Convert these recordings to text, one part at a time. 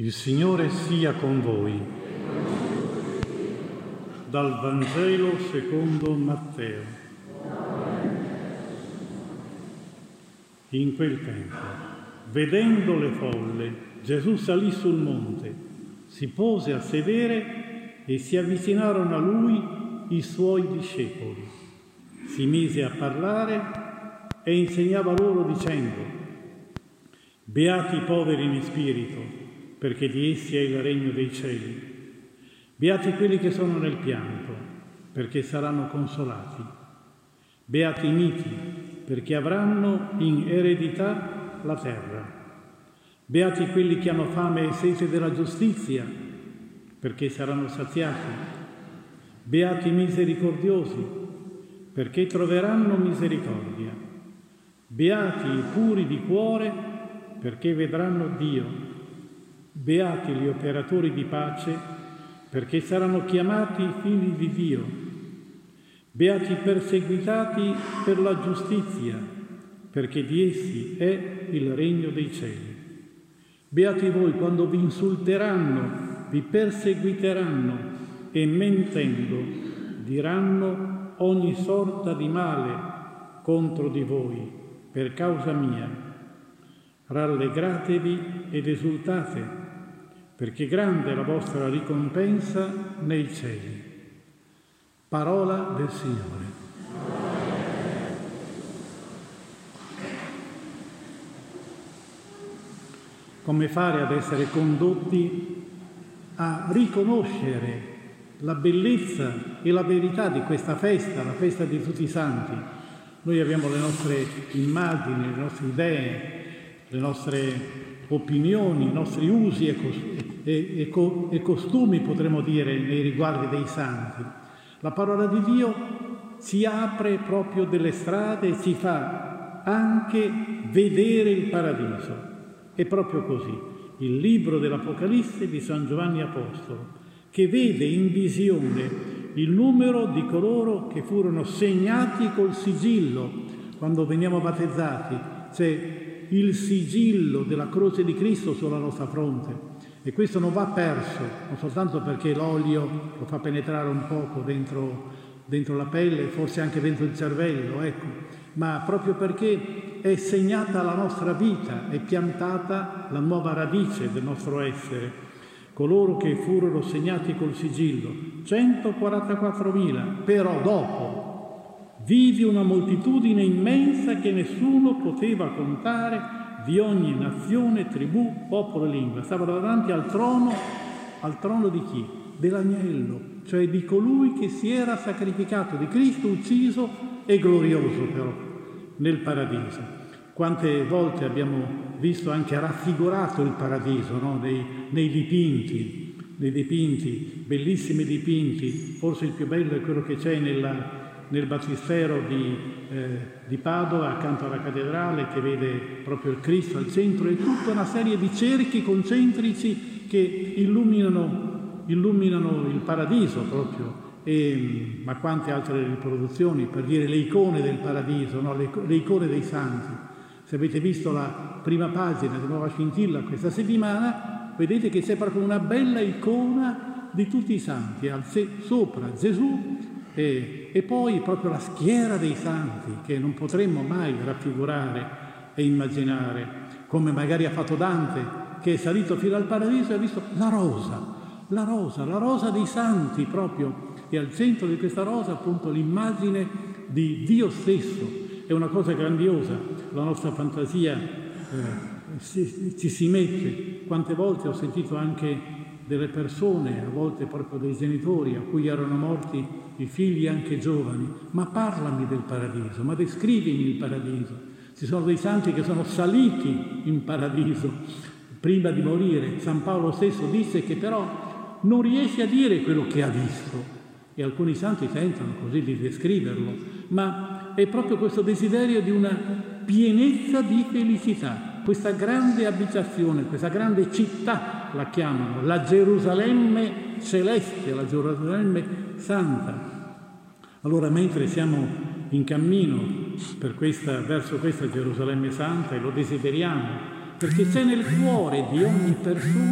Il Signore sia con voi. Dal Vangelo secondo Matteo. In quel tempo, vedendo le folle, Gesù salì sul monte, si pose a sedere e si avvicinarono a lui i suoi discepoli. Si mise a parlare e insegnava loro dicendo: Beati i poveri in spirito, perché di essi è il regno dei cieli. Beati quelli che sono nel pianto, perché saranno consolati. Beati i miti, perché avranno in eredità la terra. Beati quelli che hanno fame e sete della giustizia, perché saranno saziati. Beati i misericordiosi, perché troveranno misericordia. Beati i puri di cuore, perché vedranno Dio. Beati gli operatori di pace, perché saranno chiamati figli di Dio. Beati i perseguitati per la giustizia, perché di essi è il regno dei cieli. Beati voi quando vi insulteranno, vi perseguiteranno e mentendo diranno ogni sorta di male contro di voi per causa mia. Rallegratevi ed esultate, perché grande è la vostra ricompensa nei cieli. Parola del Signore. Come fare ad essere condotti a riconoscere la bellezza e la verità di questa festa, la festa di tutti i santi? Noi abbiamo le nostre immagini, le nostre idee, le nostre opinioni, i nostri usi e costumi, potremmo dire, nei riguardi dei santi. La parola di Dio ci apre proprio delle strade e ci fa anche vedere il paradiso. È proprio così. Il libro dell'Apocalisse di San Giovanni Apostolo, che vede in visione il numero di coloro che furono segnati col sigillo. Quando veniamo battezzati c'è il sigillo della croce di Cristo sulla nostra fronte, e questo non va perso, non soltanto perché l'olio lo fa penetrare un poco dentro la pelle, forse anche dentro il cervello, ecco, ma proprio perché è segnata la nostra vita, è piantata la nuova radice del nostro essere. Coloro che furono segnati col sigillo, 144.000, però dopo vivi una moltitudine immensa che nessuno poteva contare, di ogni nazione, tribù, popolo e lingua. Stavano davanti al trono di chi? Dell'agnello, cioè di colui che si era sacrificato, di Cristo ucciso e glorioso però nel paradiso. Quante volte abbiamo visto anche raffigurato il paradiso, no? nei dipinti, bellissimi dipinti. Forse il più bello è quello che c'è nel battistero di Padova, accanto alla cattedrale, che vede proprio il Cristo al centro, e tutta una serie di cerchi concentrici che illuminano il paradiso proprio. Ma quante altre riproduzioni, per dire le icone del paradiso, no? le icone dei santi. Se avete visto la prima pagina di Nuova Scintilla questa settimana, vedete che c'è proprio una bella icona di tutti i santi, sopra Gesù e poi proprio la schiera dei santi, che non potremmo mai raffigurare e immaginare, come magari ha fatto Dante, che è salito fino al paradiso e ha visto la rosa dei santi proprio, e al centro di questa rosa appunto l'immagine di Dio stesso. È una cosa grandiosa, la nostra fantasia ci si mette. Quante volte ho sentito anche delle persone, a volte proprio dei genitori, a cui erano morti i figli anche giovani: ma parlami del paradiso, ma descrivimi il paradiso. Ci sono dei santi che sono saliti in paradiso prima di morire. San Paolo stesso dice che però non riesce a dire quello che ha visto, e alcuni santi tentano così di descriverlo, ma è proprio questo desiderio di una pienezza di felicità, questa grande abitazione, questa grande città, la chiamano la Gerusalemme celeste, la Gerusalemme santa. Allora, mentre siamo in cammino verso questa Gerusalemme santa, e lo desideriamo, perché c'è nel cuore di ogni persona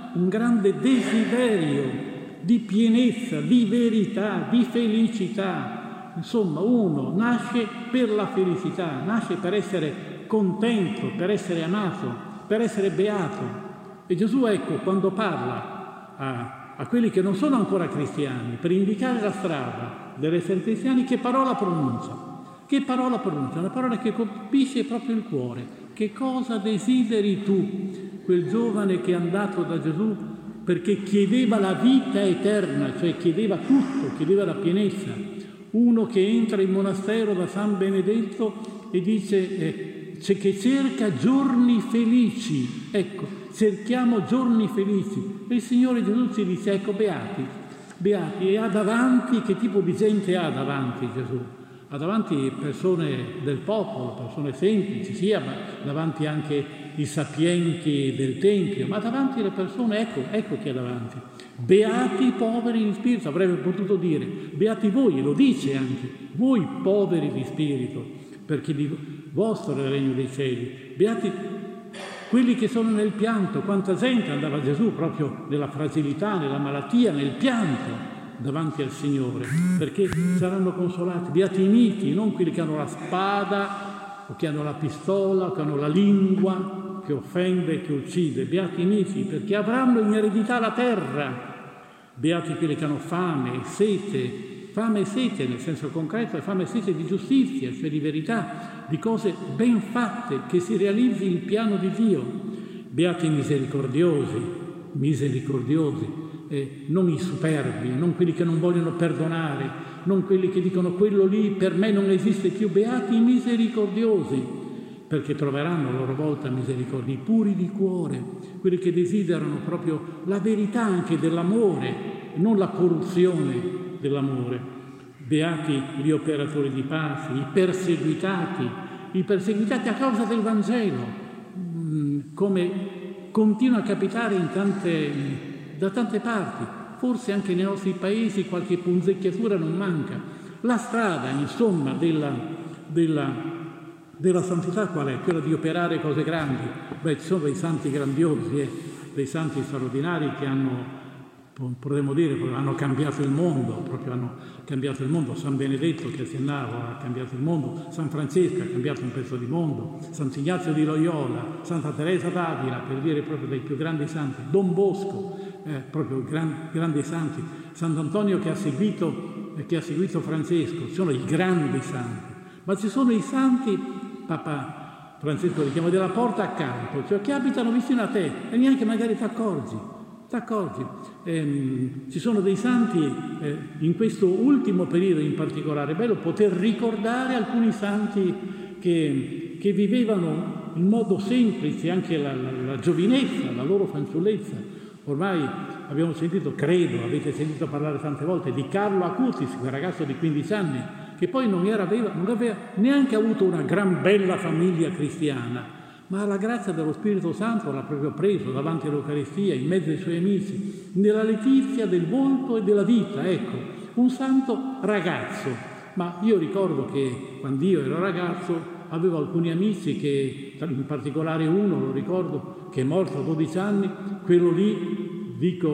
un grande desiderio di pienezza, di verità, di felicità. Insomma, uno nasce per la felicità, nasce per essere contento, per essere amato, per essere beato. E Gesù, ecco, quando parla a quelli che non sono ancora cristiani, per indicare la strada dell'essere cristiani, che parola pronuncia? Che parola pronuncia? Una parola che colpisce proprio il cuore. Che cosa desideri tu? Quel giovane che è andato da Gesù perché chiedeva la vita eterna, cioè chiedeva tutto, chiedeva la pienezza. Uno che entra in monastero da San Benedetto e dice che cerca giorni felici. Ecco, cerchiamo giorni felici. E il Signore Gesù ci dice, ecco, beati, beati. E ha davanti, che tipo di gente ha davanti Gesù? Ha davanti persone del popolo, persone semplici, sia, ma davanti anche i sapienti del Tempio, ma davanti le persone, ecco chi è davanti. Beati i poveri di spirito, avrebbe potuto dire, beati voi, lo dice anche, voi poveri di spirito, perché di vostro è il regno dei cieli. Beati quelli che sono nel pianto, quanta gente andava a Gesù proprio nella fragilità, nella malattia, nel pianto, davanti al Signore, perché saranno consolati. Beati i miti, non quelli che hanno la spada o che hanno la pistola o che hanno la lingua che offende e che uccide. Beati i miti, perché avranno in eredità la terra. Beati quelli che hanno fame e sete nel senso concreto, e fame e sete di giustizia, cioè di verità, di cose ben fatte, che si realizzi il piano di Dio. Beati i misericordiosi, non i superbi, non quelli che non vogliono perdonare, non quelli che dicono quello lì per me non esiste più. Beati i misericordiosi, perché troveranno a loro volta misericordia. I puri di cuore, quelli che desiderano proprio la verità anche dell'amore, non la corruzione dell'amore. Beati gli operatori di pace, i perseguitati a causa del Vangelo, come continua a capitare da tante parti, forse anche nei nostri paesi qualche punzecchiatura non manca. La strada, insomma, della santità qual è? Quella di operare cose grandi. Ci sono dei santi grandiosi, dei santi straordinari che potremmo dire, hanno cambiato il mondo, proprio hanno cambiato il mondo. San Benedetto che accennava ha cambiato il mondo, San Francesco ha cambiato un pezzo di mondo, Sant'Ignazio di Loyola, Santa Teresa d'Avila, per dire proprio dei più grandi santi, Don Bosco, proprio grandi santi, Sant'Antonio che ha seguito Francesco. Ci sono i grandi santi, ma ci sono i santi, Papa Francesco li chiama, della porta accanto, cioè che abitano vicino a te e neanche magari ti accorgi. Ci sono dei santi in questo ultimo periodo in particolare. È bello poter ricordare alcuni santi che vivevano in modo semplice anche la giovinezza, la loro fanciullezza. Ormai abbiamo sentito, avete sentito parlare tante volte di Carlo Acutis, quel ragazzo di 15 anni, che poi non aveva neanche avuto una gran bella famiglia cristiana, ma la grazia dello Spirito Santo l'ha proprio preso davanti all'Eucaristia, in mezzo ai suoi amici, nella letizia del volto e della vita. Ecco, un santo ragazzo. Ma io ricordo che quando io ero ragazzo avevo alcuni amici che, in particolare uno, lo ricordo, che è morto a 12 anni, quello lì,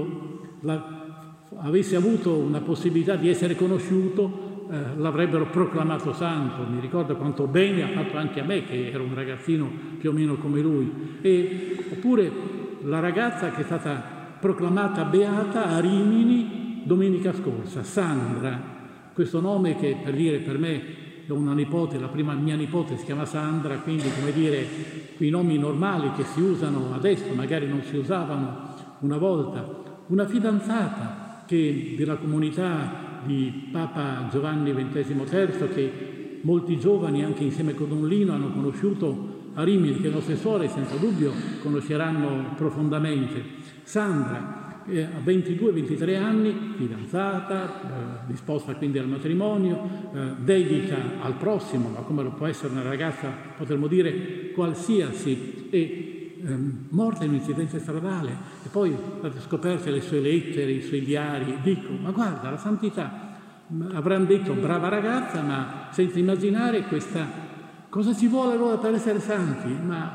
avesse avuto una possibilità di essere conosciuto, l'avrebbero proclamato santo. Mi ricordo quanto bene ha fatto anche a me, che ero un ragazzino più o meno come lui. Oppure la ragazza che è stata proclamata beata a Rimini domenica scorsa, Sandra. Questo nome che, per dire, per me, ho una nipote, la prima mia nipote si chiama Sandra, quindi, come dire, quei nomi normali che si usano adesso, magari non si usavano una volta. Una fidanzata della comunità di Papa Giovanni XXIII, che molti giovani, anche insieme con Don Lino, hanno conosciuto a Rimini, che le nostre suore senza dubbio conosceranno profondamente. Sandra, a 22-23 anni, fidanzata, disposta quindi al matrimonio, dedica al prossimo, ma come lo può essere una ragazza, potremmo dire, qualsiasi, e morta in un incidente stradale. E poi state scoperte le sue lettere, i suoi diari, e dico, ma guarda, la santità, avranno detto brava ragazza, ma senza immaginare cosa ci vuole allora per essere santi. Ma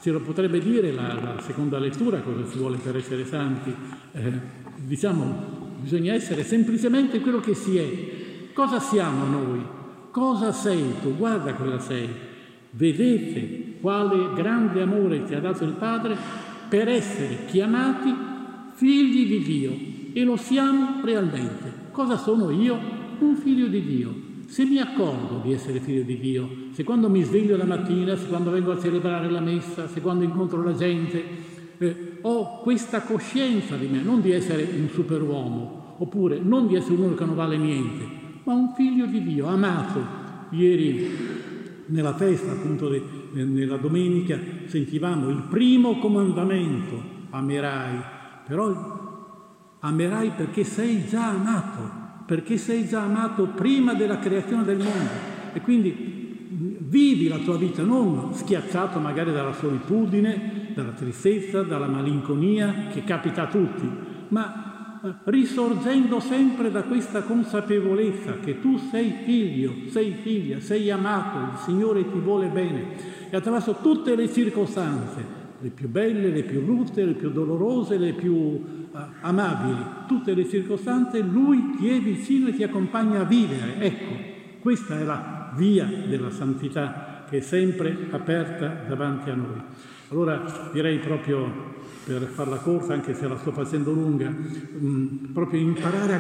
ce lo potrebbe dire la seconda lettura, cosa si vuole per essere santi. Diciamo, bisogna essere semplicemente quello che si è. Cosa siamo noi? Cosa sei tu? Guarda cosa sei. Vedete quale grande amore ti ha dato il Padre per essere chiamati figli di Dio, e lo siamo realmente. Cosa sono io? Un figlio di Dio. Se mi accorgo di essere figlio di Dio, se quando mi sveglio la mattina, se quando vengo a celebrare la messa, se quando incontro la gente, ho questa coscienza di me, non di essere un superuomo, oppure non di essere uno che non vale niente, ma un figlio di Dio, amato. Ieri nella festa, appunto, nella domenica, sentivamo il primo comandamento: amerai. Però amerai perché sei già amato, perché sei già amato prima della creazione del mondo, e quindi vivi la tua vita non schiacciato magari dalla solitudine, dalla tristezza, dalla malinconia che capita a tutti, ma risorgendo sempre da questa consapevolezza che tu sei figlio, sei figlia, sei amato, il Signore ti vuole bene, e attraverso tutte le circostanze, le più belle, le più brutte, le più dolorose, le più amabili, tutte le circostanze, Lui ti è vicino e ti accompagna a vivere. Ecco, questa è la via della santità che è sempre aperta davanti a noi. Allora direi, proprio per farla corta, anche se la sto facendo lunga, proprio imparare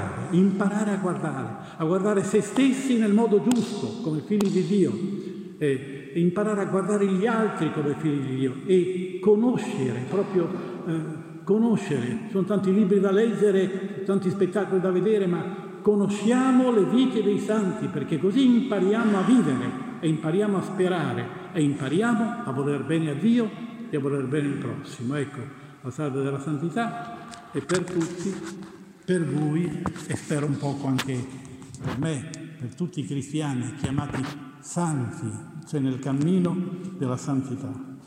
a guardare se stessi nel modo giusto, come figli di Dio, e imparare a guardare gli altri come figli di Dio, e conoscere, conoscere. Sono tanti libri da leggere, tanti spettacoli da vedere, ma conosciamo le vite dei santi, perché così impariamo a vivere, e impariamo a sperare, e impariamo a voler bene a Dio e a voler bene il prossimo. Ecco, la strada della santità è per tutti, per voi, e spero un poco anche per me, per tutti i cristiani chiamati santi, cioè nel cammino della santità.